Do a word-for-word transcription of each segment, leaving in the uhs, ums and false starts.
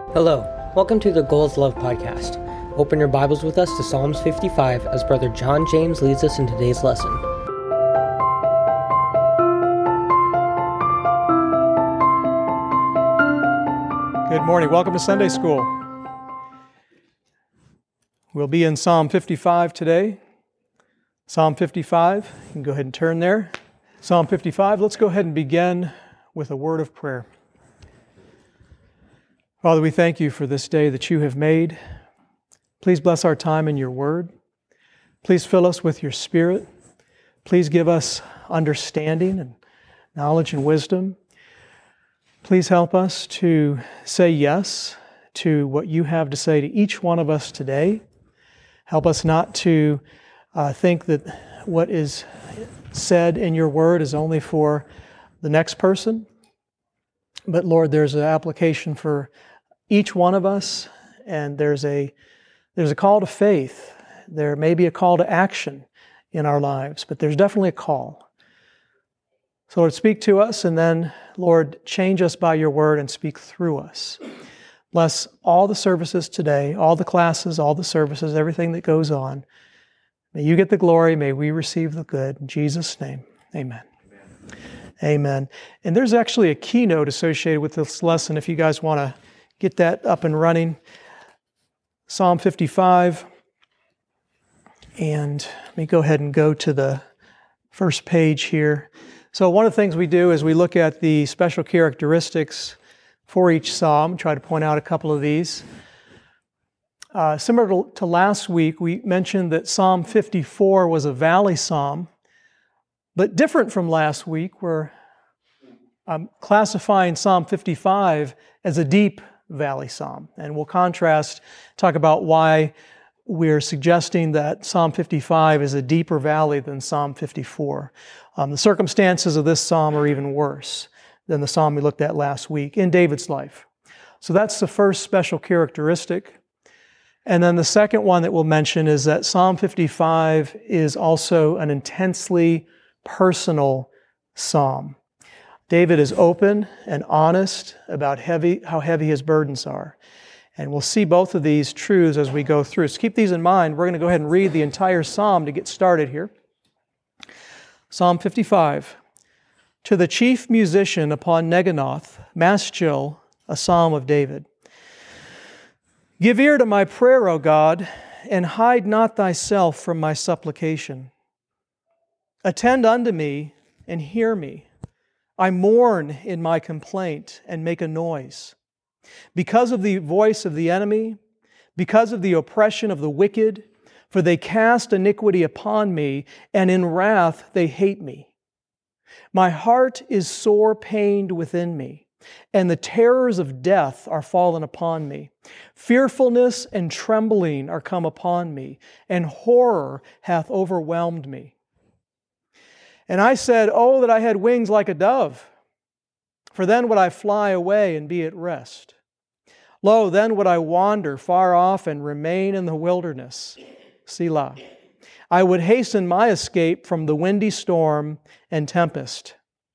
Hello, welcome to the Goals Love podcast. Open your Bibles with us to Psalms fifty-five as Brother John James leads us in today's lesson. Good morning. Welcome to Sunday School. We'll be in Psalm fifty-five today. Psalm fifty-five, you can go ahead and turn there. Psalm fifty-five, let's go ahead and begin with a word of prayer. Father, we thank you for this day that you have made. Please bless our time in your word. Please fill us with your Spirit. Please give us understanding and knowledge and wisdom. Please help us to say yes to what you have to say to each one of us today. Help us not to uh, think that what is said in your word is only for the next person. But Lord, there's an application for each one of us, and there's a there's a call to faith. There may be a call to action in our lives, but there's definitely a call. So Lord, speak to us, and then, Lord, change us by your word and speak through us. Bless all the services today, all the classes, all the services, everything that goes on. May you get the glory. May we receive the good. In Jesus' name, amen. Amen. Amen. And there's actually a keynote associated with this lesson if you guys want to get that up and running. Psalm fifty-five. And let me go ahead and go to the first page here. So one of the things we do is we look at the special characteristics for each psalm, try to point out a couple of these. Uh, similar to, to last week, we mentioned that Psalm fifty-four was a valley psalm, but different from last week, where I'm classifying Psalm fifty-five as a deep valley psalm. And we'll contrast, talk about why we're suggesting that Psalm fifty-five is a deeper valley than Psalm fifty-four. Um, the circumstances of this psalm are even worse than the psalm we looked at last week in David's life. So that's the first special characteristic. And then the second one that we'll mention is that Psalm fifty-five is also an intensely personal psalm. David is open and honest about heavy, how heavy his burdens are. And we'll see both of these truths as we go through. So keep these in mind. We're going to go ahead and read the entire psalm to get started here. Psalm fifty-five. To the chief musician upon Neginoth, Maschil, a psalm of David. Give ear to my prayer, O God, and hide not thyself from my supplication. Attend unto me and hear me. I mourn in my complaint and make a noise. Because of the voice of the enemy, because of the oppression of the wicked, for they cast iniquity upon me, and in wrath they hate me. My heart is sore pained within me, and the terrors of death are fallen upon me. Fearfulness and trembling are come upon me, and horror hath overwhelmed me. And I said, oh, that I had wings like a dove, for then would I fly away and be at rest. Lo, then would I wander far off and remain in the wilderness. Selah. I would hasten my escape from the windy storm and tempest.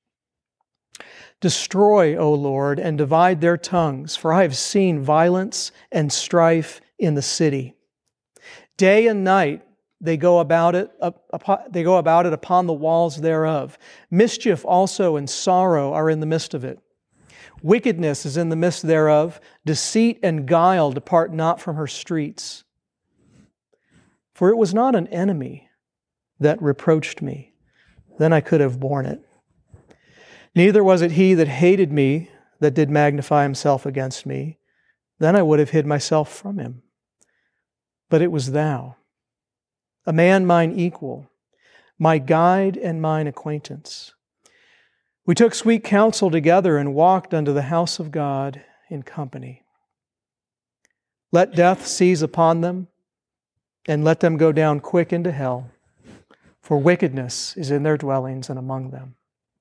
Destroy, O Lord, and divide their tongues, for I have seen violence and strife in the city. Day and night they go about it, they go about it upon the walls thereof. Mischief also and sorrow are in the midst of it. Wickedness is in the midst thereof. Deceit and guile depart not from her streets. For it was not an enemy that reproached me, then I could have borne it. Neither was it he that hated me that did magnify himself against me, then I would have hid myself from him. But it was thou, a man mine equal, my guide and mine acquaintance. We took sweet counsel together and walked unto the house of God in company. Let death seize upon them, and let them go down quick into hell, for wickedness is in their dwellings and among them.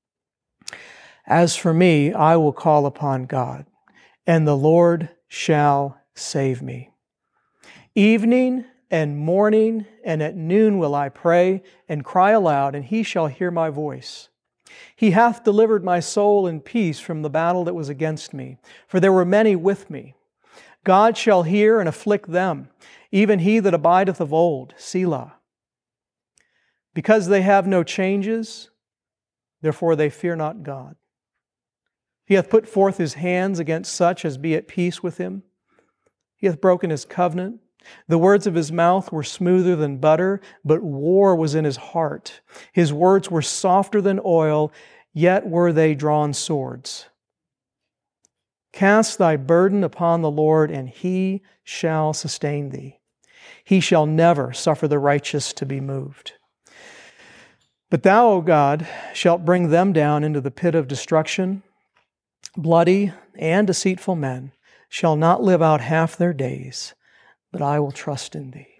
As for me, I will call upon God, and the Lord shall save me. Evening and morning and at noon will I pray and cry aloud, and he shall hear my voice. He hath delivered my soul in peace from the battle that was against me, for there were many with me. God shall hear and afflict them, even he that abideth of old, Selah. Because they have no changes, therefore they fear not God. He hath put forth his hands against such as be at peace with him. He hath broken his covenant. The words of his mouth were smoother than butter, but war was in his heart. His words were softer than oil, yet were they drawn swords. Cast thy burden upon the Lord, and he shall sustain thee. He shall never suffer the righteous to be moved. But thou, O God, shalt bring them down into the pit of destruction. Bloody and deceitful men shall not live out half their days, but I will trust in thee.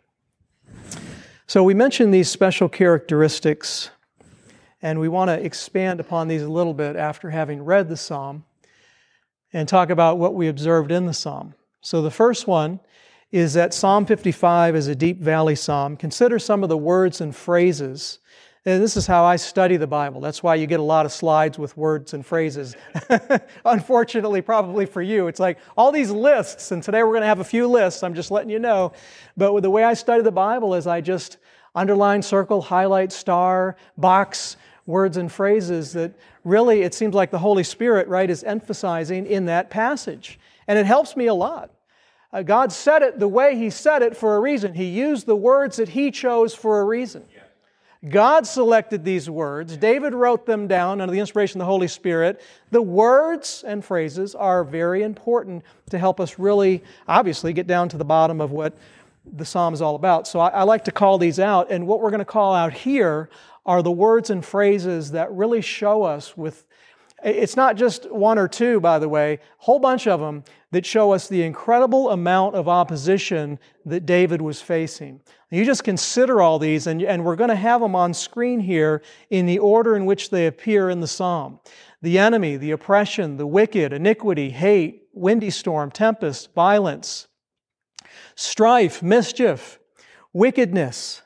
So we mentioned these special characteristics, and we want to expand upon these a little bit after having read the psalm and talk about what we observed in the psalm. So the first one is that Psalm fifty-five is a deep valley psalm. Consider some of the words and phrases. And this is how I study the Bible. That's why you get a lot of slides with words and phrases. Unfortunately, probably for you, it's like all these lists, and today we're going to have a few lists, I'm just letting you know. But with the way I study the Bible is I just underline, circle, highlight, star, box words and phrases that really it seems like the Holy Spirit, right, is emphasizing in that passage. And it helps me a lot. Uh, God said it the way He said it for a reason. He used the words that He chose for a reason. God selected these words. David wrote them down under the inspiration of the Holy Spirit. The words and phrases are very important to help us really, obviously, get down to the bottom of what the psalm is all about. So I, I like to call these out. And what we're going to call out here are the words and phrases that really show us with, it's not just one or two, by the way, a whole bunch of them that show us the incredible amount of opposition that David was facing. You just consider all these, and, and we're going to have them on screen here in the order in which they appear in the psalm. The enemy, the oppression, the wicked, iniquity, hate, windy storm, tempest, violence, strife, mischief, wickedness,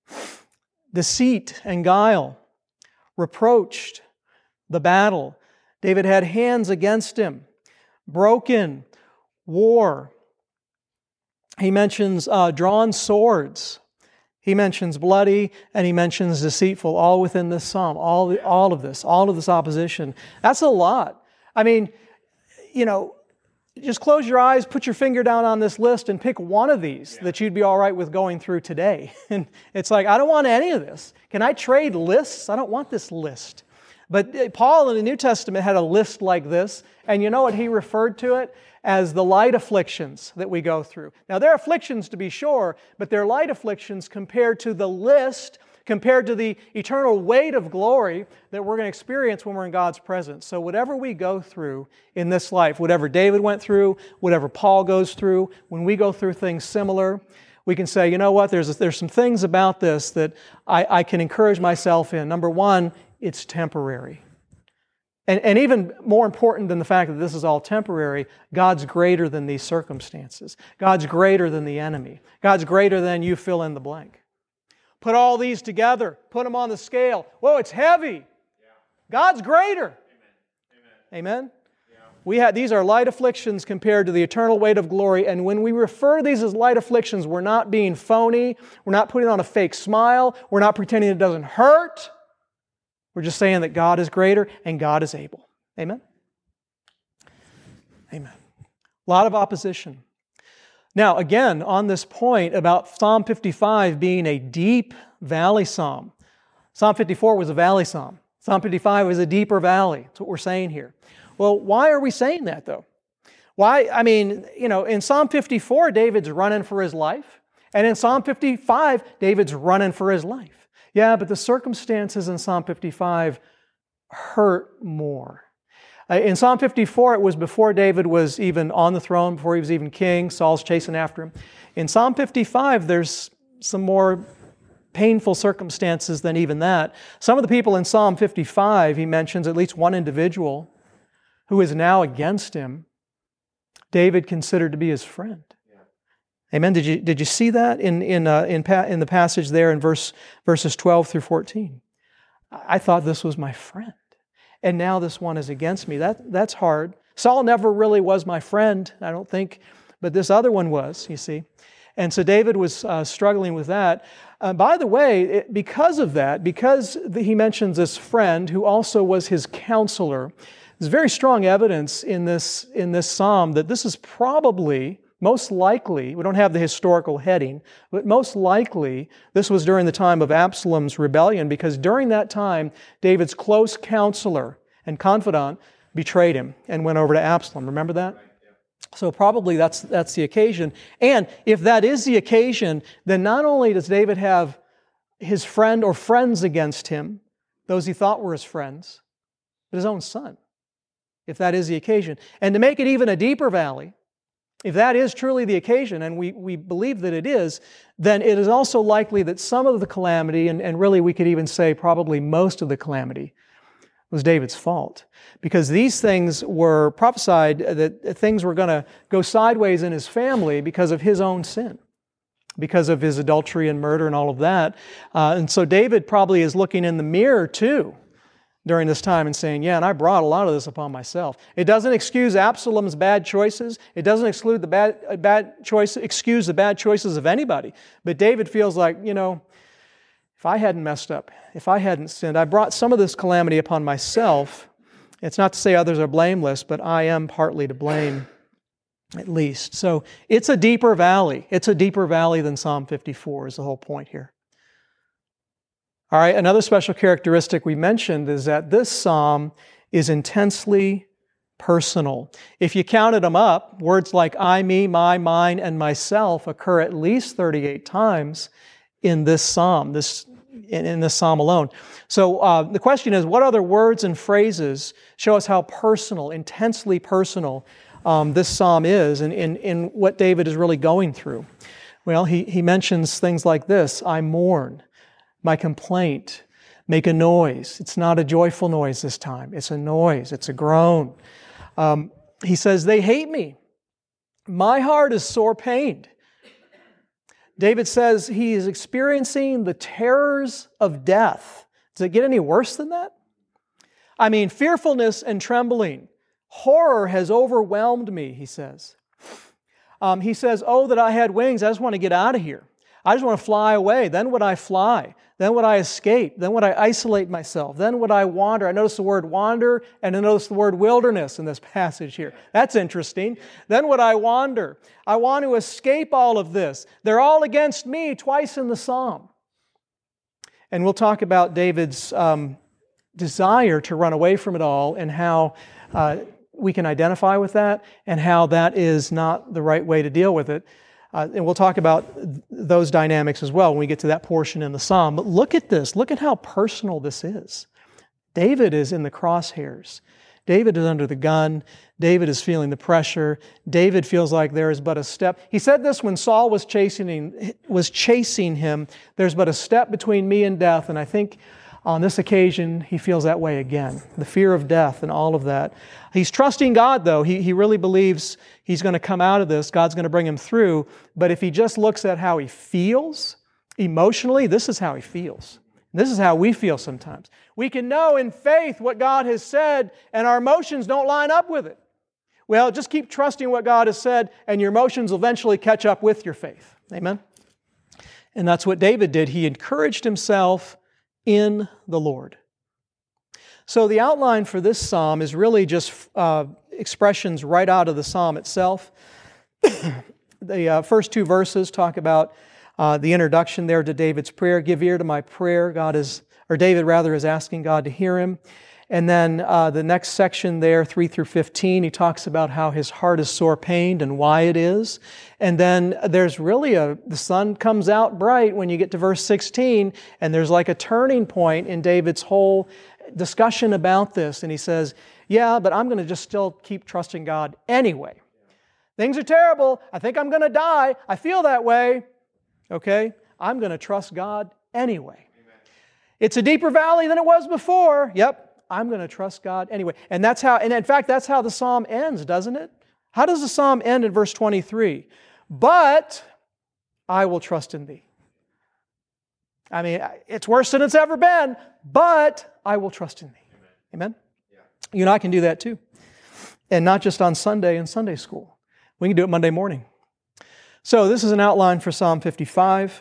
deceit and guile, reproached, the battle. David had hands against him, broken, war. He mentions uh, drawn swords. He mentions bloody, and he mentions deceitful, all within this psalm, all, the, all of this, all of this opposition. That's a lot. I mean, you know, just close your eyes, put your finger down on this list, and pick one of these yeah. that you'd be all right with going through today. And it's like, I don't want any of this. Can I trade lists? I don't want this list. But Paul in the New Testament had a list like this, and you know what he referred to it? As the light afflictions that we go through. Now, they're afflictions to be sure, but they're light afflictions compared to the list, compared to the eternal weight of glory that we're going to experience when we're in God's presence. So whatever we go through in this life, whatever David went through, whatever Paul goes through, when we go through things similar, we can say, you know what, there's, there's some things about this that I, I can encourage myself in. Number one, it's temporary. And, and even more important than the fact that this is all temporary, God's greater than these circumstances. God's greater than the enemy. God's greater than you fill in the blank. Put all these together. Put them on the scale. Whoa, it's heavy. Yeah. God's greater. Amen? Amen? Yeah. We have, these are light afflictions compared to the eternal weight of glory. And when we refer to these as light afflictions, we're not being phony. We're not putting on a fake smile. We're not pretending it doesn't hurt. We're just saying that God is greater and God is able. Amen? Amen. A lot of opposition. Now, again, on this point about Psalm fifty-five being a deep valley psalm. Psalm fifty-four was a valley psalm. Psalm fifty-five was a deeper valley. That's what we're saying here. Well, why are we saying that, though? Why? I mean, you know, in Psalm fifty-four, David's running for his life. And in Psalm fifty-five, David's running for his life. Yeah, but the circumstances in Psalm fifty-five hurt more. In Psalm fifty-four, it was before David was even on the throne, before he was even king. Saul's chasing after him. In Psalm fifty-five, there's some more painful circumstances than even that. Some of the people in Psalm fifty-five, he mentions at least one individual who is now against him, David considered to be his friend. Amen. Did you did you see that in in uh, in, pa- in the passage there in verse verses twelve through fourteen? I thought this was my friend, and now this one is against me. That that's hard. Saul never really was my friend, I don't think, but this other one was, you see. And so David was uh, struggling with that. Uh, by the way, it, because of that, because the, he mentions this friend who also was his counselor, there's very strong evidence in this, in this psalm that this is probably, most likely, we don't have the historical heading, but most likely this was during the time of Absalom's rebellion, because during that time, David's close counselor and confidant betrayed him and went over to Absalom. Remember that? So probably that's that's the occasion. And if that is the occasion, then not only does David have his friend or friends against him, those he thought were his friends, but his own son, if that is the occasion. And to make it even a deeper valley, if that is truly the occasion, and we, we believe that it is, then it is also likely that some of the calamity, and, and really we could even say probably most of the calamity, was David's fault. Because these things were prophesied that things were going to go sideways in his family because of his own sin, because of his adultery and murder and all of that. Uh, and so David probably is looking in the mirror too during this time and saying, yeah, and I brought a lot of this upon myself. It doesn't excuse Absalom's bad choices. It doesn't exclude the bad, bad choice, excuse the bad choices of anybody. But David feels like, you know, if I hadn't messed up, if I hadn't sinned, I brought some of this calamity upon myself. It's not to say others are blameless, but I am partly to blame, at least. So it's a deeper valley. It's a deeper valley than Psalm fifty-four is the whole point here. All right, another special characteristic we mentioned is that this psalm is intensely personal. If you counted them up, words like I, me, my, mine, and myself occur at least thirty-eight times in this psalm, this in, in this psalm alone. So uh, the question is, what other words and phrases show us how personal, intensely personal um, this psalm is and in, in what David is really going through? Well, he, he mentions things like this: I mourn, my complaint, make a noise. It's not a joyful noise this time. It's a noise. It's a groan. Um, he says, they hate me. My heart is sore pained. David says he is experiencing the terrors of death. Does it get any worse than that? I mean, fearfulness and trembling. Horror has overwhelmed me, he says. Um, he says, oh, that I had wings. I just want to get out of here. I just want to fly away. Then would I fly. Then would I escape. Then would I isolate myself. Then would I wander. I notice the word wander, and I notice the word wilderness in this passage here. That's interesting. Then would I wander. I want to escape all of this. They're all against me, twice in the psalm. And we'll talk about David's um, desire to run away from it all and how uh, we can identify with that and how that is not the right way to deal with it. Uh, and we'll talk about th- those dynamics as well when we get to that portion in the psalm. But look at this. Look at how personal this is. David is in the crosshairs. David is under the gun. David is feeling the pressure. David feels like there is but a step. He said this when Saul was chasing, was chasing him. There's but a step between me and death. And I think on this occasion, he feels that way again. The fear of death and all of that. He's trusting God, though. He, he really believes he's going to come out of this. God's going to bring him through. But if he just looks at how he feels emotionally, this is how he feels. This is how we feel sometimes. We can know in faith what God has said, and our emotions don't line up with it. Well, just keep trusting what God has said, and your emotions will eventually catch up with your faith. Amen? And that's what David did. He encouraged himself in the Lord. So the outline for this psalm is really just uh, expressions right out of the psalm itself. The uh, first two verses talk about uh, the introduction there to David's prayer. Give ear to my prayer. God is, or David rather, is asking God to hear him. And then uh, the next section there, three through fifteen, he talks about how his heart is sore pained and why it is. And then there's really a, the sun comes out bright when you get to verse sixteen, and there's like a turning point in David's whole discussion about this. And he says, yeah, but I'm going to just still keep trusting God anyway. Things are terrible. I think I'm going to die. I feel that way. Okay? I'm going to trust God anyway. Amen. It's a deeper valley than it was before. Yep. I'm going to trust God anyway. And that's how, and in fact, that's how the psalm ends, doesn't it? How does the psalm end in verse twenty-three? But I will trust in Thee. I mean, it's worse than it's ever been, but I will trust in Thee. Amen? Amen? Yeah. You and I can do that too. And not just on Sunday in Sunday school. We can do it Monday morning. So this is an outline for Psalm fifty-five.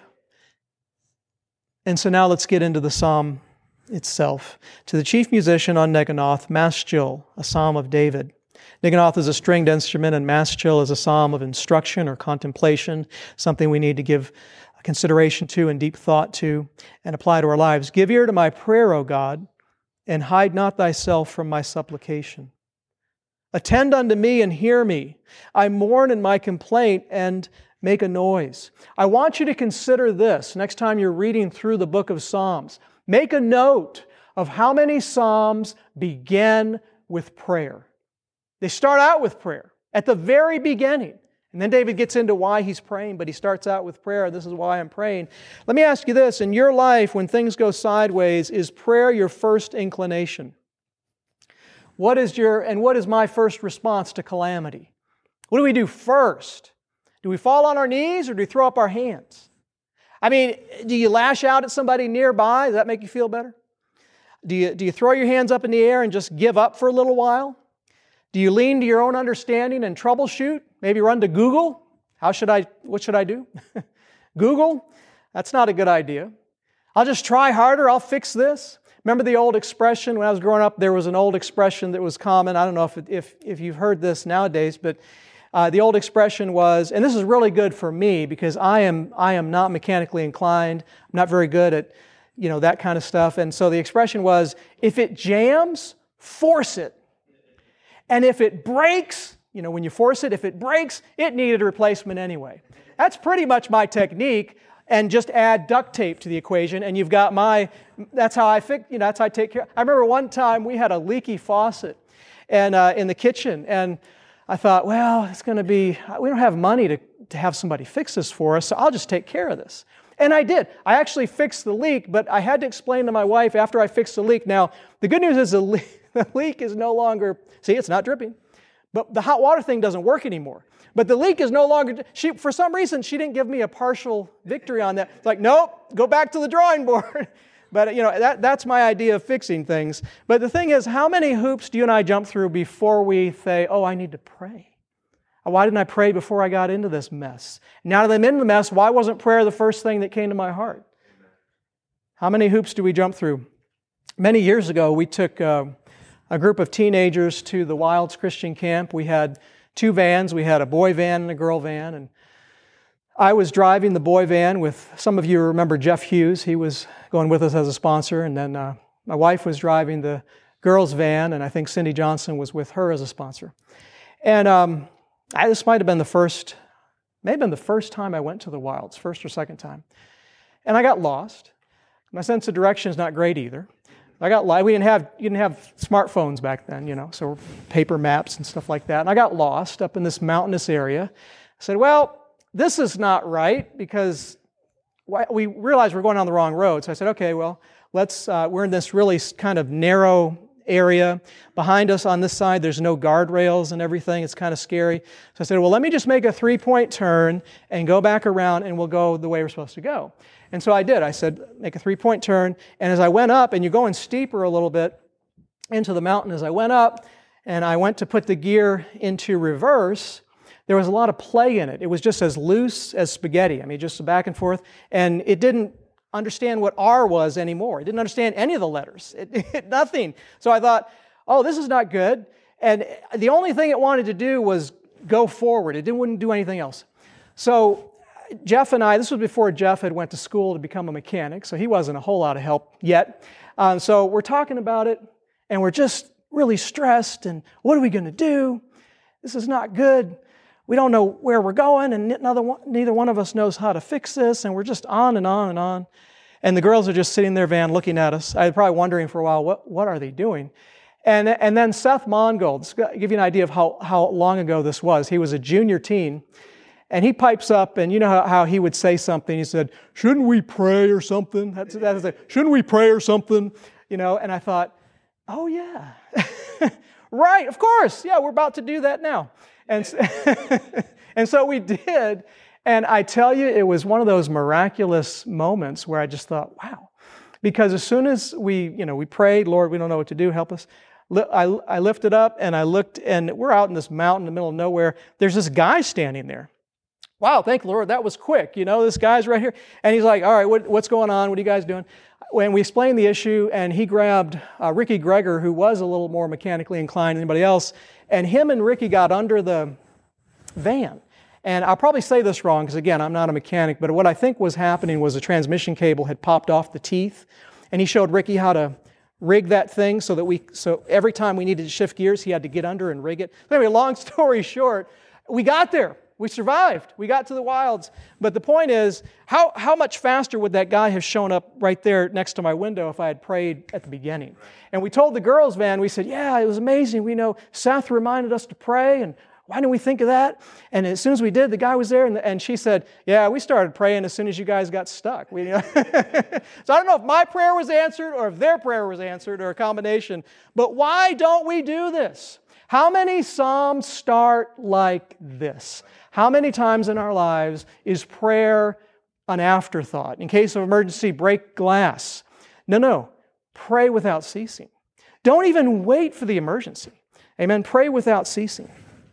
And so now let's get into the psalm itself. To the chief musician on Neginoth, Maschil, a psalm of David. Neginoth is a stringed instrument, and Maschil is a psalm of instruction or contemplation, something we need to give consideration to and deep thought to and apply to our lives. Give ear to my prayer, O God, and hide not thyself from my supplication. Attend unto me and hear me. I mourn in my complaint and make a noise. I want you to consider this next time you're reading through the book of Psalms. Make a note of how many Psalms begin with prayer. They start out with prayer at the very beginning. And then David gets into why he's praying, but he starts out with prayer. This is why I'm praying. Let me ask you this. In your life, when things go sideways, is prayer your first inclination? What is your, and what is my first response to calamity? What do we do first? Do we fall on our knees or do we throw up our hands? I mean, do you lash out at somebody nearby? Does that make you feel better? Do you, do you throw your hands up in the air and just give up for a little while? Do you lean to your own understanding and troubleshoot? Maybe run to Google? How should I, what should I do? Google? That's not a good idea. I'll just try harder, I'll fix this. Remember the old expression, when I was growing up, there was an old expression that was common. I don't know if, if, if you've heard this nowadays, but Uh, the old expression was, and this is really good for me because I am I am not mechanically inclined. I'm not very good at, you know, that kind of stuff. And so the expression was, if it jams, force it. And if it breaks, you know, when you force it, if it breaks, it needed a replacement anyway. That's pretty much my technique. And just add duct tape to the equation, and you've got my. That's how I fix. You know, that's how I take care. I remember one time we had a leaky faucet, and uh, in the kitchen, and I thought, well, it's going to be, we don't have money to, to have somebody fix this for us, so I'll just take care of this. And I did. I actually fixed the leak, but I had to explain to my wife after I fixed the leak. Now, the good news is the leak, the leak is no longer, see, it's not dripping. But the hot water thing doesn't work anymore. But the leak is no longer, she, for some reason, she didn't give me a partial victory on that. It's like, nope, go back to the drawing board. But, you know, that, that's my idea of fixing things. But the thing is, how many hoops do you and I jump through before we say, oh, I need to pray? Why didn't I pray before I got into this mess? Now that I'm in the mess, why wasn't prayer the first thing that came to my heart? How many hoops do we jump through? Many years ago, we took uh, a group of teenagers to the Wilds Christian Camp. We had two vans. We had a boy van and a girl van. And I was driving the boy van with, some of you remember Jeff Hughes. He was going with us as a sponsor. And then uh, my wife was driving the girls' van, and I think Cindy Johnson was with her as a sponsor. And um, I, this might have been the first, may have been the first time I went to the Wilds, first or second time. And I got lost. My sense of direction is not great either. I got lost. We didn't have, you didn't have smartphones back then, you know, so paper maps and stuff like that. And I got lost up in this mountainous area. I said, well, this is not right, because we realized we're going on the wrong road. So I said, okay, well, let's, uh, we're in this really kind of narrow area. Behind us on this side, there's no guardrails and everything. It's kind of scary. So I said, well, let me just make a three-point turn and go back around, and we'll go the way we're supposed to go. And so I did. I said, make a three-point turn. And as I went up, and you're going steeper a little bit into the mountain, as I went up, and I went to put the gear into reverse, there was a lot of play in it. It was just as loose as spaghetti. I mean, just back and forth. And it didn't understand what R was anymore. It didn't understand any of the letters. It, it, nothing. So I thought, oh, this is not good. And the only thing it wanted to do was go forward. It didn't, wouldn't do anything else. So Jeff and I, this was before Jeff had went to school to become a mechanic, so he wasn't a whole lot of help yet. Um, so we're talking about it, and we're just really stressed, and what are we going to do? This is not good. We don't know where we're going, and neither one, neither one of us knows how to fix this, and we're just on and on and on. And the girls are just sitting in their van looking at us. I was probably wondering for a while, what, what are they doing? And, and then Seth Mongold, to give you an idea of how, how long ago this was, he was a junior teen, and he pipes up, and you know how, how he would say something. He said, shouldn't we pray or something? That's, that's like, shouldn't we pray or something? You know, and I thought, oh yeah, right, of course. Yeah, we're about to do that now. And, and so we did, and I tell you, it was one of those miraculous moments where I just thought, wow. Because as soon as we, you know, we prayed, Lord, we don't know what to do, help us. I, I lifted up, and I looked, and we're out in this mountain in the middle of nowhere. There's this guy standing there. Wow, thank the Lord, that was quick. You know, this guy's right here. And he's like, all right, what, what's going on? What are you guys doing? When we explained the issue, and he grabbed uh, Ricky Greger, who was a little more mechanically inclined than anybody else, and him and Ricky got under the van. And I'll probably say this wrong, because again, I'm not a mechanic, but what I think was happening was the transmission cable had popped off the teeth, and he showed Ricky how to rig that thing so that we, so every time we needed to shift gears, he had to get under and rig it. So anyway, long story short, we got there. We survived. We got to the wilds. But the point is, how, how much faster would that guy have shown up right there next to my window if I had prayed at the beginning? And we told the girls' van, we said, yeah, it was amazing. We know Seth reminded us to pray, and why didn't we think of that? And as soon as we did, the guy was there, and, and she said, yeah, we started praying as soon as you guys got stuck. We, you know? So I don't know if my prayer was answered or if their prayer was answered or a combination, but why don't we do this? How many Psalms start like this? How many times in our lives is prayer an afterthought? In case of emergency, break glass. No, no. Pray without ceasing. Don't even wait for the emergency. Amen. Pray without ceasing.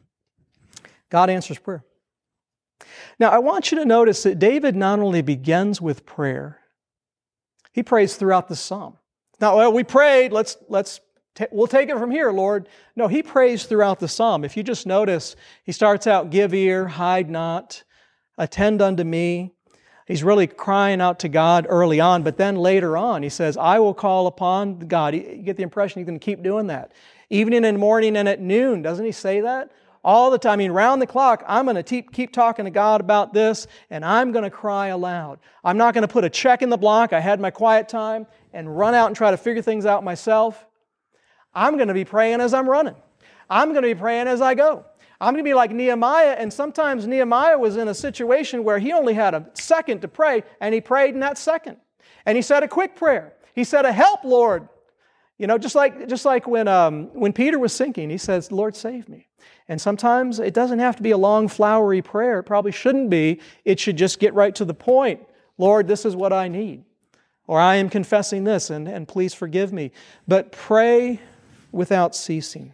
God answers prayer. Now, I want you to notice that David not only begins with prayer, he prays throughout the psalm. Now, well, we prayed, let's, let's, t- we'll take it from here, Lord. No, he prays throughout the psalm. If you just notice, he starts out, give ear, hide not, attend unto me. He's really crying out to God early on, but then later on, he says, I will call upon God. You get the impression he's going to keep doing that. Evening and morning and at noon, doesn't he say that? All the time, I mean, round the clock, I'm going to keep, keep talking to God about this, and I'm going to cry aloud. I'm not going to put a check in the block. I had my quiet time and run out and try to figure things out myself. I'm going to be praying as I'm running. I'm going to be praying as I go. I'm going to be like Nehemiah, and sometimes Nehemiah was in a situation where he only had a second to pray, and he prayed in that second. And he said a quick prayer. He said, a help, Lord. You know, just like, just like when, um, when Peter was sinking, he says, Lord, save me. And sometimes it doesn't have to be a long, flowery prayer. It probably shouldn't be. It should just get right to the point. Lord, this is what I need. Or I am confessing this, and, and please forgive me. But pray without ceasing.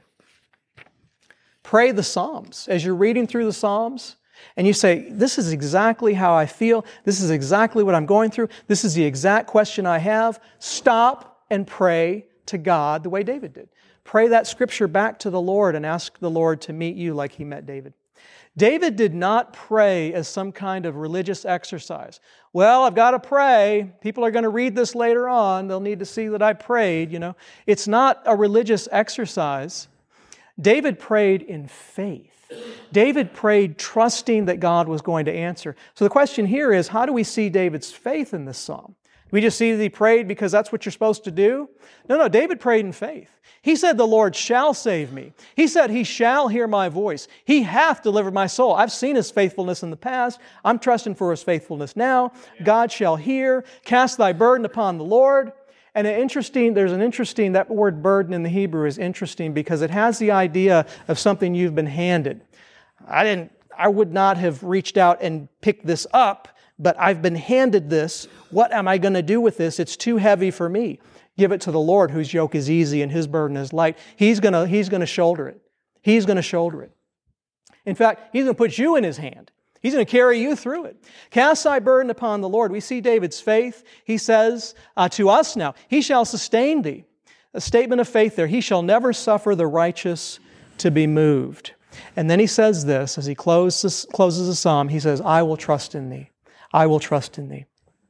Pray the Psalms. As you're reading through the Psalms, and you say, this is exactly how I feel. This is exactly what I'm going through. This is the exact question I have. Stop and pray to God the way David did. Pray that scripture back to the Lord and ask the Lord to meet you like He met David. David did not pray as some kind of religious exercise. Well, I've got to pray. People are going to read this later on. They'll need to see that I prayed, you know. It's not a religious exercise. David prayed in faith. David prayed trusting that God was going to answer. So the question here is, how do we see David's faith in this psalm? We just see that he prayed because that's what you're supposed to do? No, no, David prayed in faith. He said, the Lord shall save me. He said, He shall hear my voice. He hath delivered my soul. I've seen His faithfulness in the past. I'm trusting for His faithfulness now. God shall hear. Cast thy burden upon the Lord. And an interesting, there's an interesting, that word burden in the Hebrew is interesting because it has the idea of something you've been handed. I didn't, I would not have reached out and picked this up, but I've been handed this. What am I going to do with this? It's too heavy for me. Give it to the Lord, whose yoke is easy and His burden is light. He's going to, He's going to shoulder it. He's going to shoulder it. In fact, He's going to put you in His hand. He's going to carry you through it. Cast thy burden upon the Lord. We see David's faith. He says uh, to us now, He shall sustain thee. A statement of faith there. He shall never suffer the righteous to be moved. And then he says this, as he closes, closes the psalm, he says, I will trust in thee. I will trust in thee.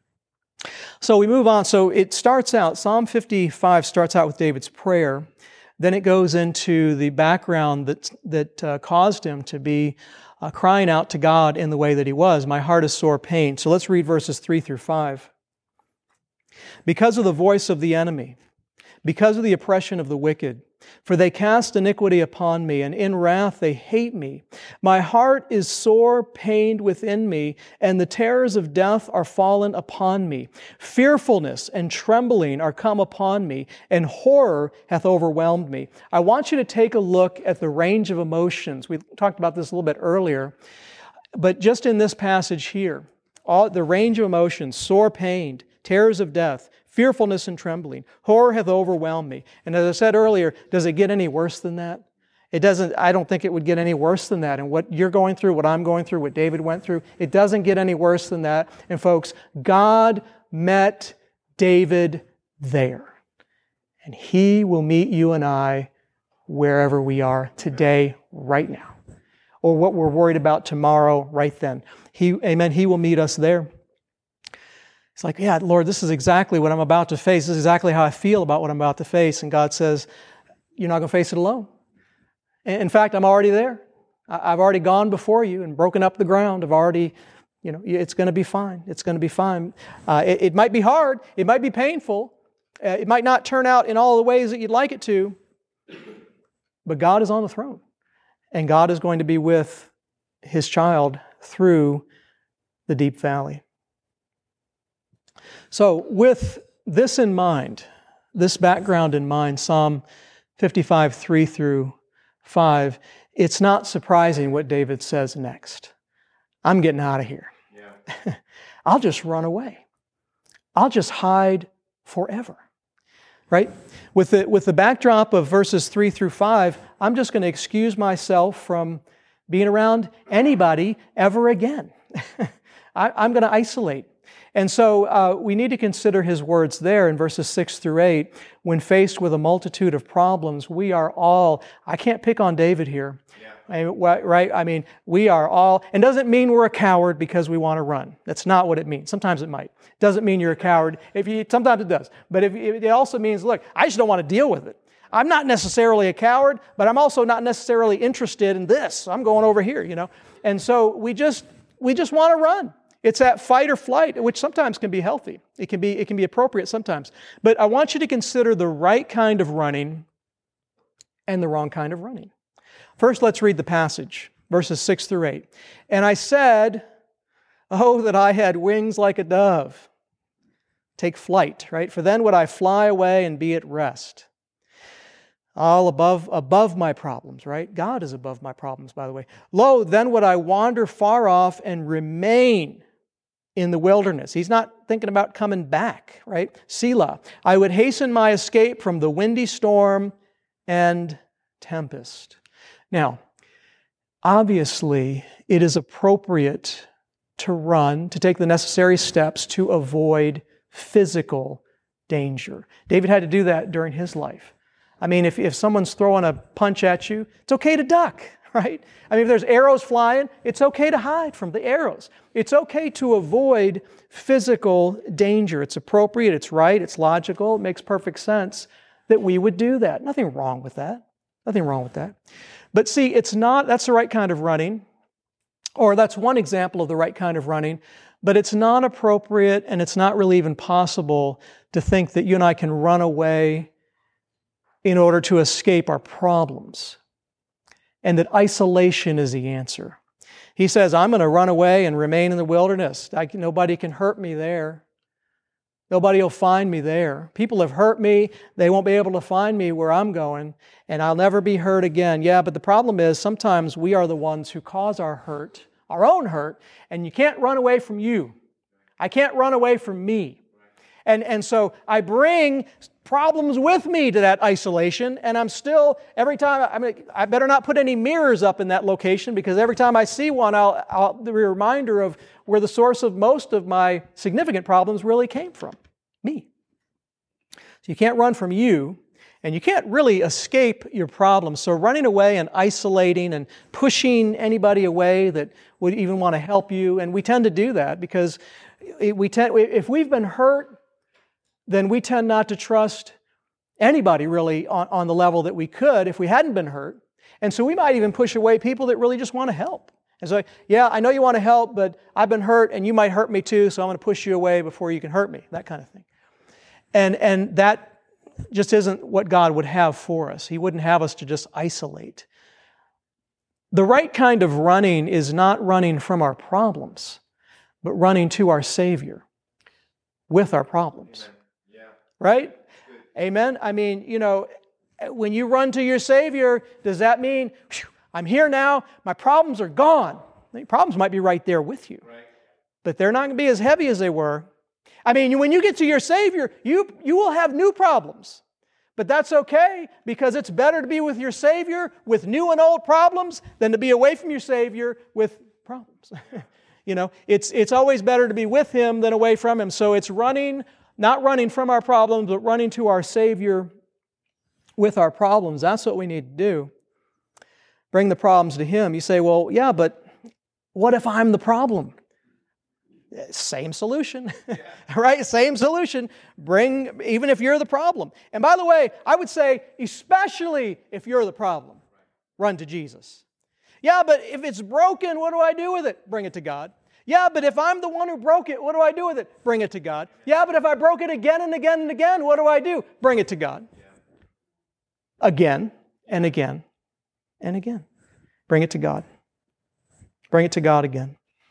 So we move on. So it starts out, Psalm fifty-five starts out with David's prayer. Then it goes into the background that, that uh, caused him to be uh, crying out to God in the way that he was. My heart is sore pain. So let's read verses three through five. Because of the voice of the enemy, because of the oppression of the wicked, for they cast iniquity upon me, and in wrath they hate me. My heart is sore pained within me, and the terrors of death are fallen upon me. Fearfulness and trembling are come upon me, and horror hath overwhelmed me. I want you to take a look at the range of emotions. We talked about this a little bit earlier, but just in this passage here, all the range of emotions, sore pained, terrors of death, fearfulness and trembling. Horror hath overwhelmed me. And as I said earlier, does it get any worse than that? It doesn't, I don't think it would get any worse than that. And what you're going through, what I'm going through, what David went through, it doesn't get any worse than that. And folks, God met David there. And He will meet you and I wherever we are today, right now. Or what we're worried about tomorrow, right then. He, amen, He will meet us there. It's like, yeah, Lord, this is exactly what I'm about to face. This is exactly how I feel about what I'm about to face. And God says, you're not going to face it alone. In fact, I'm already there. I've already gone before you and broken up the ground. I've already, you know, it's going to be fine. It's going to be fine. Uh, it, it might be hard. It might be painful. Uh, it might not turn out in all the ways that you'd like it to. But God is on the throne. And God is going to be with His child through the deep valley. So with this in mind, this background in mind, Psalm fifty-five, three through five, it's not surprising what David says next. I'm getting out of here. Yeah. I'll just run away. I'll just hide forever. Right? With the, with the backdrop of verses three through five, I'm just going to excuse myself from being around anybody ever again. I, I'm going to isolate. And so uh, we need to consider his words there in verses six through eight. When faced with a multitude of problems, we are all, I can't pick on David here, yeah. I mean, right? I mean, we are all, and doesn't mean we're a coward because we want to run. That's not what it means. Sometimes it might. Doesn't mean you're a coward. If you, sometimes it does. But if, it also means, look, I just don't want to deal with it. I'm not necessarily a coward, but I'm also not necessarily interested in this. I'm going over here, you know. And so we just we just want to run. It's that fight or flight, which sometimes can be healthy. It can be, it can be appropriate sometimes. But I want you to consider the right kind of running and the wrong kind of running. First, let's read the passage, verses six through eight. And I said, oh, that I had wings like a dove. Take flight, right? For then would I fly away and be at rest. All above, above my problems, right? God is above my problems, by the way. Lo, then would I wander far off and remain in the wilderness. He's not thinking about coming back, right? Selah. I would hasten my escape from the windy storm and tempest. Now, obviously, it is appropriate to run, to take the necessary steps to avoid physical danger. David had to do that during his life. I mean, if, if someone's throwing a punch at you, it's okay to duck, right? I mean, if there's arrows flying, it's okay to hide from the arrows. It's okay to avoid physical danger. It's appropriate, it's right, it's logical, it makes perfect sense that we would do that. Nothing wrong with that. Nothing wrong with that. But see, it's not, that's the right kind of running, or that's one example of the right kind of running, but it's not appropriate and it's not really even possible to think that you and I can run away in order to escape our problems, and that isolation is the answer. He says, I'm going to run away and remain in the wilderness. I, nobody can hurt me there. Nobody will find me there. People have hurt me. They won't be able to find me where I'm going, and I'll never be hurt again. Yeah, but the problem is sometimes we are the ones who cause our hurt, our own hurt, and you can't run away from you. I can't run away from me. And, and so I bring problems with me to that isolation, and I'm still, every time, I mean, I better not put any mirrors up in that location, because every time I see one, I'll, I'll be a reminder of where the source of most of my significant problems really came from, me. So you can't run from you, and you can't really escape your problems. So running away and isolating and pushing anybody away that would even want to help you, and we tend to do that because we tend, if we've been hurt, then we tend not to trust anybody really on, on the level that we could if we hadn't been hurt. And so we might even push away people that really just want to help. And so, yeah, I know you want to help, but I've been hurt and you might hurt me too, so I'm going to push you away before you can hurt me, that kind of thing. And, and that just isn't what God would have for us. He wouldn't have us to just isolate. The right kind of running is not running from our problems, but running to our Savior with our problems. Amen. Right? Amen? I mean, you know, when you run to your Savior, does that mean, I'm here now, my problems are gone? The problems might be right there with you. Right. But they're not going to be as heavy as they were. I mean, when you get to your Savior, you, you will have new problems. But that's okay, because it's better to be with your Savior with new and old problems than to be away from your Savior with problems. You know, it's, it's always better to be with Him than away from Him. So it's running, not running from our problems, but running to our Savior with our problems. That's what we need to do. Bring the problems to Him. You say, well, yeah, but what if I'm the problem? Same solution, yeah. Right? Same solution. Bring, even if you're the problem. And by the way, I would say, especially if you're the problem, run to Jesus. Yeah, but if it's broken, what do I do with it? Bring it to God. Yeah, but if I'm the one who broke it, what do I do with it? Bring it to God. Yeah, but if I broke it again and again and again, what do I do? Bring it to God. Again and again and again. Bring it to God. Bring it to God again.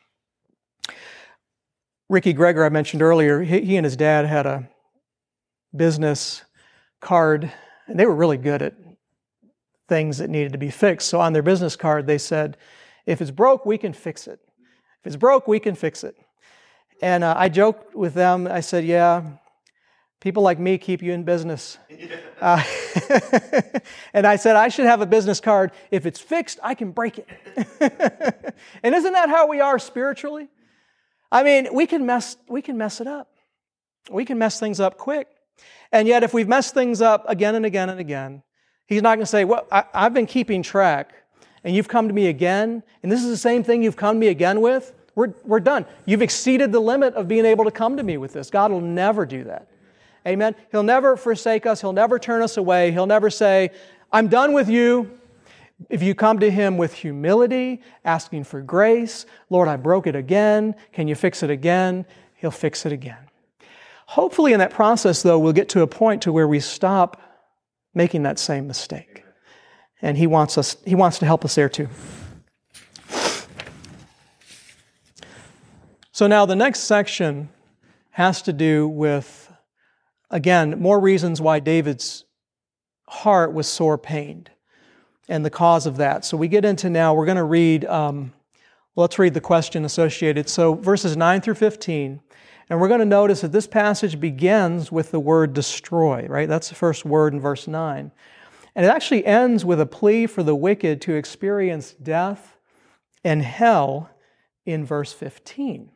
Ricky Greger, I mentioned earlier, he, he and his dad had a business card, and they were really good at things that needed to be fixed. So on their business card, they said, if it's broke, we can fix it. If it's broke, we can fix it. And uh, I joked with them, I said, yeah, people like me keep you in business. Uh, and I said, I should have a business card. If it's fixed, I can break it. And isn't that how we are spiritually? I mean, we can mess we can mess it up. We can mess things up quick. And yet, if we've messed things up again and again and again, He's not going to say, well, I, I've been keeping track, and you've come to me again, and this is the same thing you've come to me again with. We're, we're done. You've exceeded the limit of being able to come to me with this. God will never do that. Amen? He'll never forsake us. He'll never turn us away. He'll never say, I'm done with you. If you come to Him with humility, asking for grace, Lord, I broke it again. Can you fix it again? He'll fix it again. Hopefully in that process, though, we'll get to a point to where we stop making that same mistake. And He wants us, He wants to help us there too. So now the next section has to do with, again, more reasons why David's heart was sore pained and the cause of that. So we get into now, we're going to read, um, let's read the question associated. So verses nine through fifteen, and we're going to notice that this passage begins with the word destroy, right? That's the first word in verse nine. And it actually ends with a plea for the wicked to experience death and hell in verse fifteen.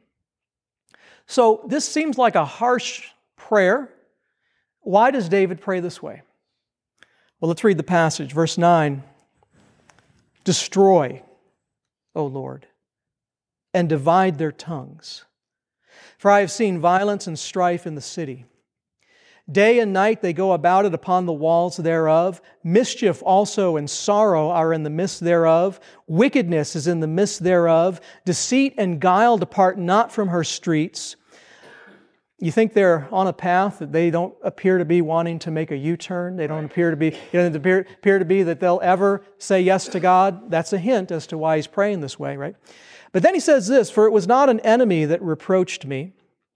So this seems like a harsh prayer. Why does David pray this way? Well, let's read the passage. Verse nine. Destroy, O Lord, and divide their tongues. For I have seen violence and strife in the city. Day and night they go about it upon the walls thereof. Mischief also and sorrow are in the midst thereof. Wickedness is in the midst thereof. Deceit and guile depart not from her streets. You think they're on a path that they don't appear to be wanting to make a U-turn. They don't appear to be, you know, appear, appear to be that they'll ever say yes to God. That's a hint as to why he's praying this way, right? But then he says this, for it was not an enemy that reproached me.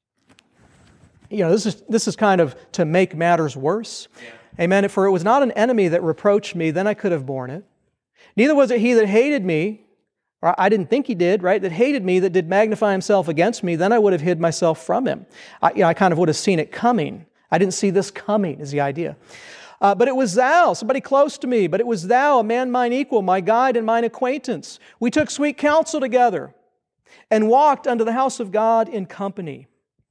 You know, this is this is kind of to make matters worse. Yeah. Amen. For it was not an enemy that reproached me, then I could have borne it. Neither was it he that hated me, or I didn't think he did, right, that hated me, that did magnify himself against me, then I would have hid myself from him. I, you know, I kind of would have seen it coming. I didn't see this coming, is the idea. Uh, but it was thou, somebody close to me, but it was thou, a man mine equal, my guide and mine acquaintance. We took sweet counsel together and walked unto the house of God in company.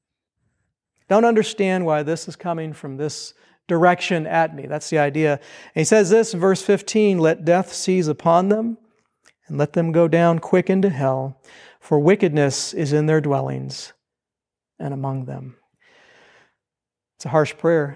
Don't understand why this is coming from this direction at me. That's the idea. And he says this in verse fifteen, let death seize upon them, and let them go down quick into hell, for wickedness is in their dwellings and among them. It's a harsh prayer.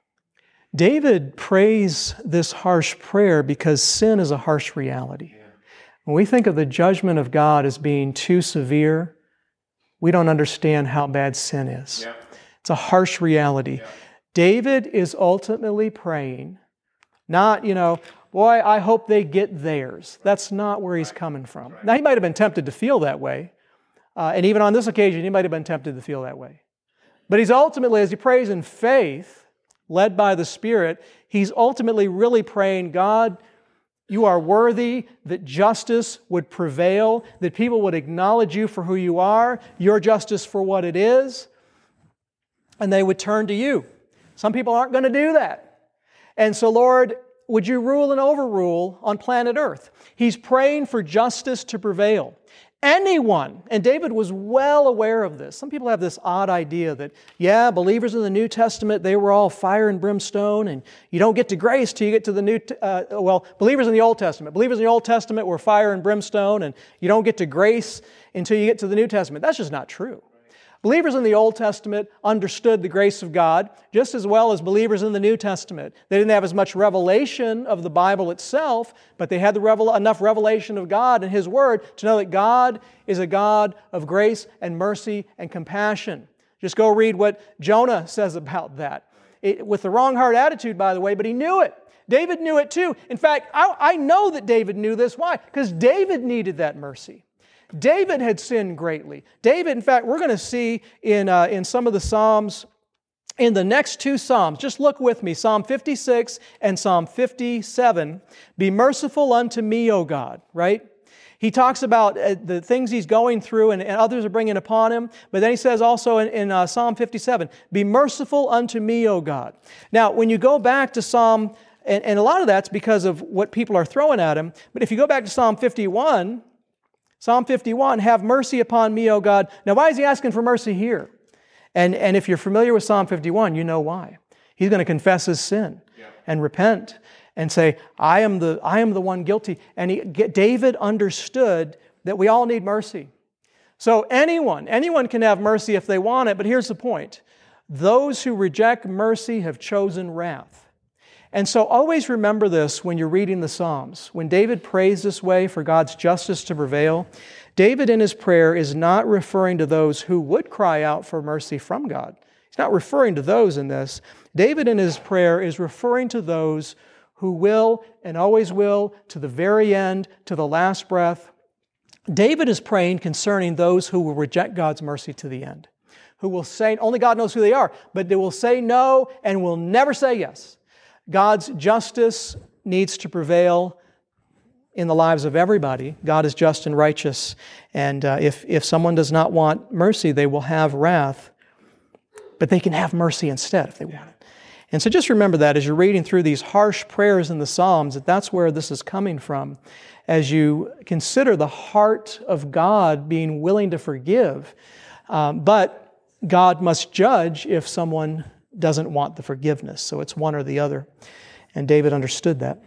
David prays this harsh prayer because sin is a harsh reality. When we think of the judgment of God as being too severe, we don't understand how bad sin is. Yeah. It's a harsh reality. Yeah. David is ultimately praying, not, you know, boy, I hope they get theirs. That's not where he's coming from. Now, he might have been tempted to feel that way. Uh, and even on this occasion, he might have been tempted to feel that way. But he's ultimately, as he prays in faith, led by the Spirit, he's ultimately really praying, God, you are worthy that justice would prevail, that people would acknowledge you for who you are, your justice for what it is, and they would turn to you. Some people aren't going to do that. And so, Lord, would you rule and overrule on planet Earth? He's praying for justice to prevail. Anyone, and David was well aware of this. Some people have this odd idea that, yeah, believers in the New Testament, they were all fire and brimstone, and you don't get to grace till you get to the New, uh, well, believers in the Old Testament. Believers in the Old Testament were fire and brimstone, and you don't get to grace until you get to the New Testament. That's just not true. Believers in the Old Testament understood the grace of God just as well as believers in the New Testament. They didn't have as much revelation of the Bible itself, but they had the revel- enough revelation of God and His Word to know that God is a God of grace and mercy and compassion. Just go read what Jonah says about that. It, with the wrong heart attitude, by the way, but he knew it. David knew it too. In fact, I, I know that David knew this. Why? Because David needed that mercy. David had sinned greatly. David, in fact, we're going to see in, uh, in some of the Psalms, in the next two Psalms, just look with me, Psalm fifty-six and Psalm fifty-seven, be merciful unto me, O God, right? He talks about uh, the things he's going through and, and others are bringing upon him, but then he says also in, in uh, Psalm fifty-seven, be merciful unto me, O God. Now, when you go back to Psalm, and, and a lot of that's because of what people are throwing at him, but if you go back to Psalm fifty-one, Psalm fifty-one, have mercy upon me, O God. Now, why is he asking for mercy here? And, and if you're familiar with Psalm fifty-one, you know why. He's going to confess his sin yeah. and repent and say, I am the, I am the one guilty. And he, David understood that we all need mercy. So anyone, anyone can have mercy if they want it, but here's the point. Those who reject mercy have chosen wrath. And so always remember this when you're reading the Psalms. When David prays this way for God's justice to prevail, David in his prayer is not referring to those who would cry out for mercy from God. He's not referring to those in this. David in his prayer is referring to those who will and always will, to the very end, to the last breath. David is praying concerning those who will reject God's mercy to the end, who will say, only God knows who they are, but they will say no and will never say yes. God's justice needs to prevail in the lives of everybody. God is just and righteous. And uh, if, if someone does not want mercy, they will have wrath. But they can have mercy instead if they want it. And so just remember that as you're reading through these harsh prayers in the Psalms, that that's where this is coming from. As you consider the heart of God being willing to forgive. Um, but God must judge if someone doesn't want the forgiveness. So it's one or the other. And David understood that.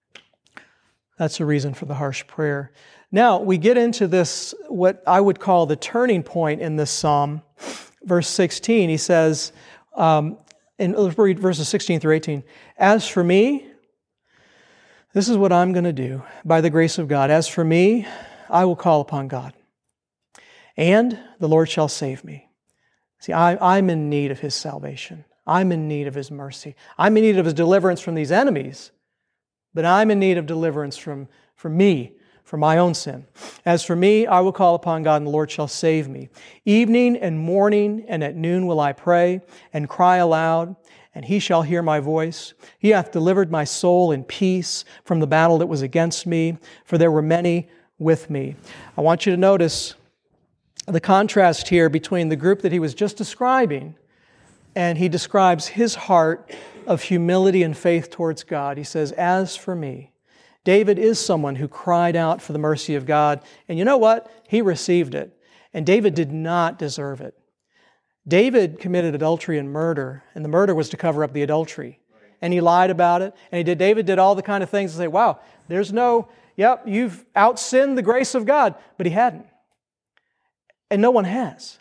That's the reason for the harsh prayer. Now, we get into this, what I would call the turning point in this psalm. Verse sixteen, he says, um, and let's read verses sixteen through eighteen. As for me, this is what I'm going to do by the grace of God. As for me, I will call upon God, and the Lord shall save me. See, I, I'm in need of His salvation. I'm in need of His mercy. I'm in need of His deliverance from these enemies, but I'm in need of deliverance from, from me, from my own sin. As for me, I will call upon God, and the Lord shall save me. Evening and morning and at noon will I pray and cry aloud, and He shall hear my voice. He hath delivered my soul in peace from the battle that was against me, for there were many with me. I want you to notice the contrast here between the group that he was just describing, and he describes his heart of humility and faith towards God. He says, as for me, David is someone who cried out for the mercy of God. And you know what? He received it. And David did not deserve it. David committed adultery and murder, and the murder was to cover up the adultery. And he lied about it. And he did. David did all the kind of things to say, wow, there's no, yep, you've outsinned the grace of God. But he hadn't. And no one has.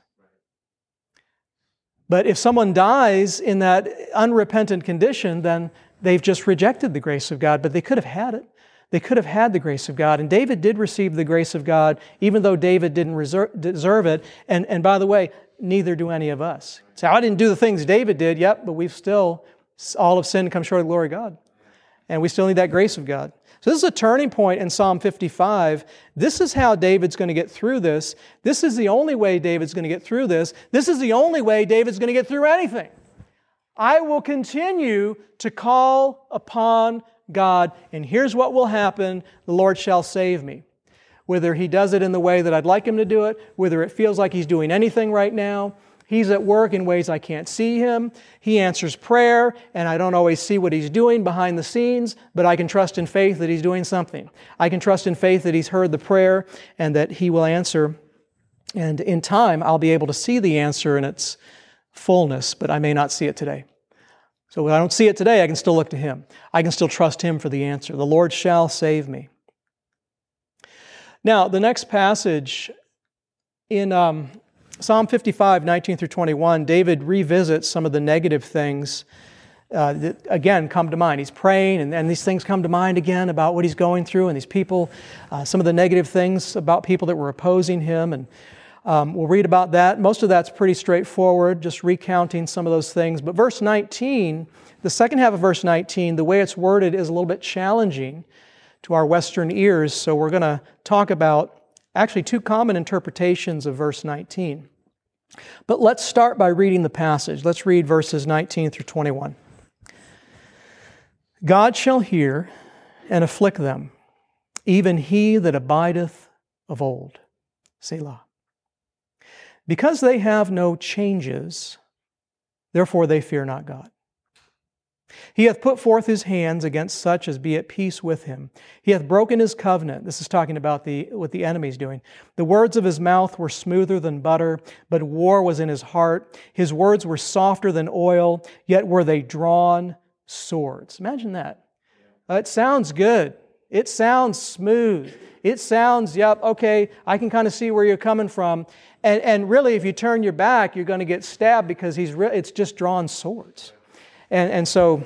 But if someone dies in that unrepentant condition, then they've just rejected the grace of God, but they could have had it. They could have had the grace of God. And David did receive the grace of God, even though David didn't reserve, deserve it. And, and by the way, neither do any of us. So I didn't do the things David did, yep, but we've still, all of sin come short of the glory of God. And we still need that grace of God. So this is a turning point in Psalm fifty-five. This is how David's going to get through this. This is the only way David's going to get through this. This is the only way David's going to get through anything. I will continue to call upon God, and here's what will happen. The Lord shall save me. Whether He does it in the way that I'd like Him to do it, whether it feels like He's doing anything right now, He's at work in ways I can't see Him. He answers prayer, and I don't always see what He's doing behind the scenes, but I can trust in faith that He's doing something. I can trust in faith that He's heard the prayer and that He will answer. And in time, I'll be able to see the answer in its fullness, but I may not see it today. So when I don't see it today, I can still look to Him. I can still trust Him for the answer. The Lord shall save me. Now, the next passage in um, Psalm fifty-five, nineteen through twenty-one, David revisits some of the negative things uh, that, again, come to mind. He's praying, and, and these things come to mind again about what he's going through, and these people, uh, some of the negative things about people that were opposing him, and um, we'll read about that. Most of that's pretty straightforward, just recounting some of those things. But verse nineteen, the second half of verse nineteen, the way it's worded is a little bit challenging to our Western ears, so we're going to talk about actually two common interpretations of verse nineteen. But let's start by reading the passage. Let's read verses nineteen through twenty-one. God shall hear and afflict them, even he that abideth of old. Selah. Because they have no changes, therefore they fear not God. He hath put forth His hands against such as be at peace with Him. He hath broken His covenant. This is talking about the what the enemy's doing. The words of His mouth were smoother than butter, but war was in His heart. His words were softer than oil, yet were they drawn swords. Imagine that. Uh, it sounds good. It sounds smooth. It sounds, yep, okay, I can kind of see where you're coming from. And, and really, if you turn your back, you're going to get stabbed because he's re- it's just drawn swords. And, and so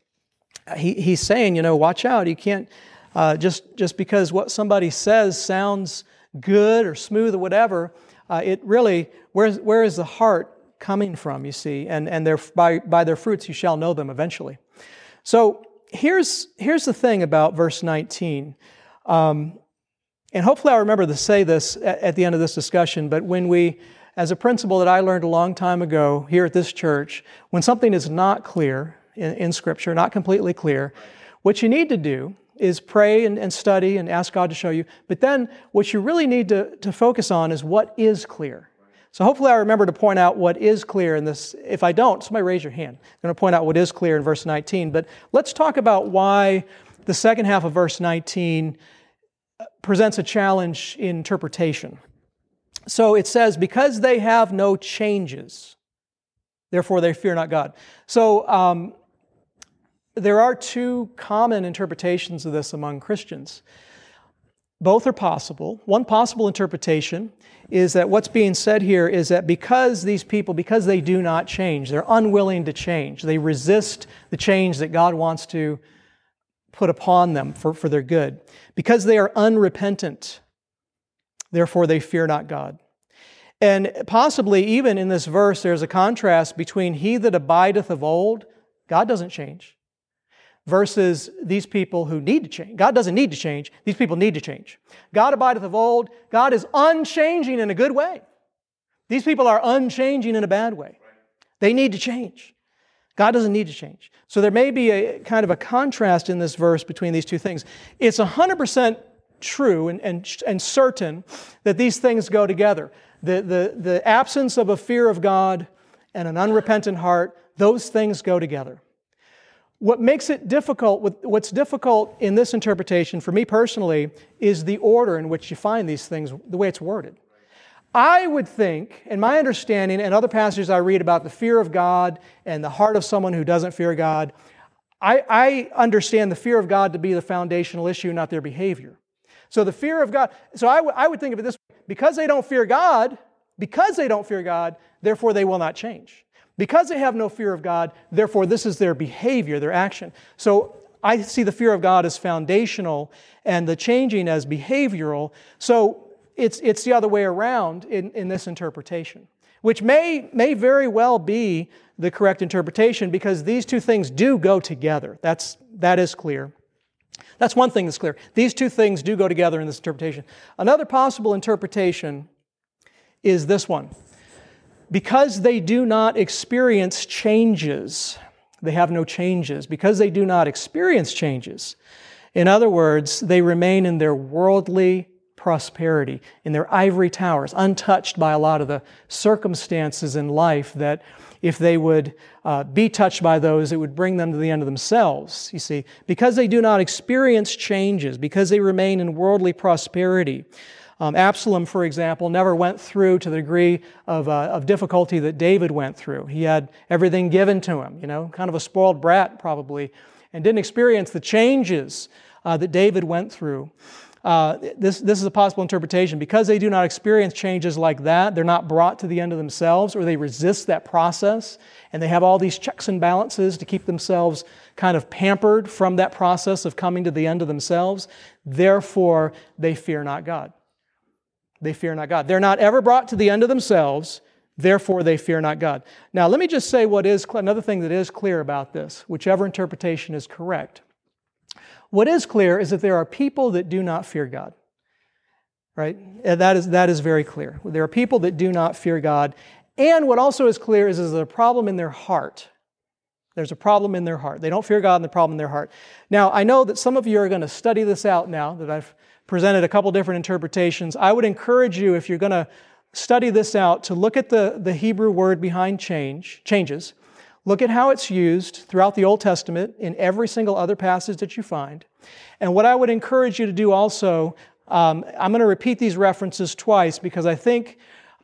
he, he's saying, you know, watch out. You can't, uh, just, just because what somebody says sounds good or smooth or whatever, uh, it really, where's, where is the heart coming from, you see? And, and by, by their fruits you shall know them eventually. So here's, here's the thing about verse nineteen. Um, and hopefully I remember to say this at, at the end of this discussion, but when we, as a principle that I learned a long time ago here at this church, when something is not clear in, in Scripture, not completely clear, what you need to do is pray and, and study and ask God to show you. But then what you really need to, to focus on is what is clear. So hopefully I remember to point out what is clear in this. If I don't, somebody raise your hand. I'm going to point out what is clear in verse nineteen. But let's talk about why the second half of verse nineteen presents a challenge in interpretation. So it says, because they have no changes, therefore they fear not God. So um, there are two common interpretations of this among Christians. Both are possible. One possible interpretation is that what's being said here is that because these people, because they do not change, they're unwilling to change, they resist the change that God wants to put upon them for, for their good. Because they are unrepentant, therefore they fear not God. And possibly even in this verse, there's a contrast between he that abideth of old, God doesn't change, versus these people who need to change. God doesn't need to change. These people need to change. God abideth of old. God is unchanging in a good way. These people are unchanging in a bad way. They need to change. God doesn't need to change. So there may be a kind of a contrast in this verse between these two things. It's one hundred percent true and, and, and certain that these things go together. The, the, the absence of a fear of God and an unrepentant heart, those things go together. What makes it difficult, what's difficult in this interpretation, for me personally, is the order in which you find these things, the way it's worded. I would think, in my understanding, and other passages I read about the fear of God and the heart of someone who doesn't fear God, I, I understand the fear of God to be the foundational issue, not their behavior. So the fear of God, so I, w- I would think of it this way, because they don't fear God, because they don't fear God, therefore they will not change. Because they have no fear of God, therefore this is their behavior, their action. So I see the fear of God as foundational and the changing as behavioral. So it's it's the other way around in, in this interpretation, which may, may very well be the correct interpretation because these two things do go together. That's, that is clear. That's one thing that's clear. These two things do go together in this interpretation. Another possible interpretation is this one. Because they do not experience changes, they have no changes. Because they do not experience changes, in other words, they remain in their worldly prosperity, in their ivory towers, untouched by a lot of the circumstances in life that if they would uh, be touched by those, it would bring them to the end of themselves, you see. Because they do not experience changes, because they remain in worldly prosperity. Um, Absalom, for example, never went through to the degree of, uh, of difficulty that David went through. He had everything given to him, you know, kind of a spoiled brat probably, and didn't experience the changes uh, that David went through. Uh, this, this is a possible interpretation. Because they do not experience changes like that, they're not brought to the end of themselves, or they resist that process, and they have all these checks and balances to keep themselves kind of pampered from that process of coming to the end of themselves. Therefore, they fear not God. They fear not God. They're not ever brought to the end of themselves, therefore they fear not God. Now, let me just say what is another thing that is clear about this, whichever interpretation is correct. What is clear is that there are people that do not fear God, right? And that is, that is very clear. There are people that do not fear God. And what also is clear is there's a problem in their heart. There's a problem in their heart. They don't fear God and the problem in their heart. Now, I know that some of you are going to study this out now that I've presented a couple different interpretations. I would encourage you, if you're going to study this out, to look at the, the Hebrew word behind change, changes. Look at how it's used throughout the Old Testament in every single other passage that you find. And what I would encourage you to do also, um, I'm going to repeat these references twice because I think,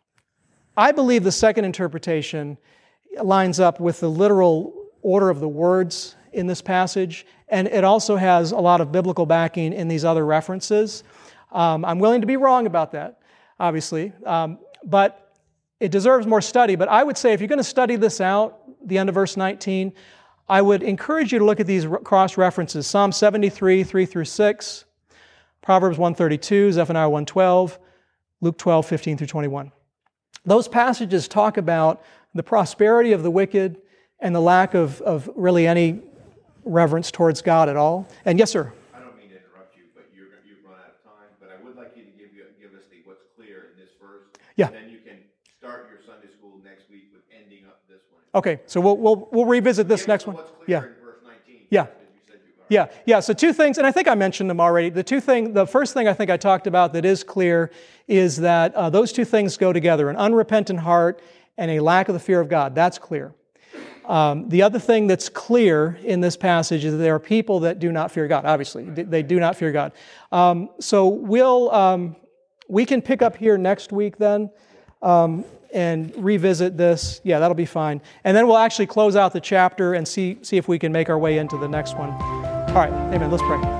I believe the second interpretation lines up with the literal order of the words in this passage, and it also has a lot of biblical backing in these other references. Um, I'm willing to be wrong about that, obviously, um, but it deserves more study. But I would say if you're going to study this out, the end of verse nineteen, I would encourage you to look at these cross-references. Psalm seventy-three, three through six, Proverbs one thirty-two, Zephaniah one twelve, Luke twelve, fifteen through twenty-one. Those passages talk about the prosperity of the wicked and the lack of, of really any reverence towards God at all. And yes, sir? I don't mean to interrupt you, but you're, you've run out of time. But I would like you to give, you, give us the what's clear in this verse. Yeah. And then you can start your Sunday school next week with ending up this one. Okay, so we'll we'll, we'll revisit this give next us one. What's clear Yeah. in verse nineteen. Yeah. As you said you are. Yeah, yeah. So two things, and I think I mentioned them already. The two thing, the first thing I think I talked about that is clear is that uh, those two things go together: an unrepentant heart and a lack of the fear of God. That's clear. Um, the other thing that's clear in this passage is that there are people that do not fear God. Obviously, they do not fear God. Um, so we'll um, we can pick up here next week then. Um, and revisit this. Yeah, that'll be fine. And then we'll actually close out the chapter and see, see if we can make our way into the next one. All right, amen. Let's pray.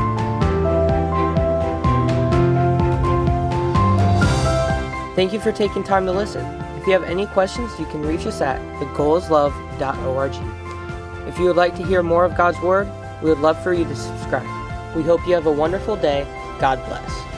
Thank you for taking time to listen. If you have any questions, you can reach us at the goal is love dot org. If you would like to hear more of God's Word, we would love for you to subscribe. We hope you have a wonderful day. God bless.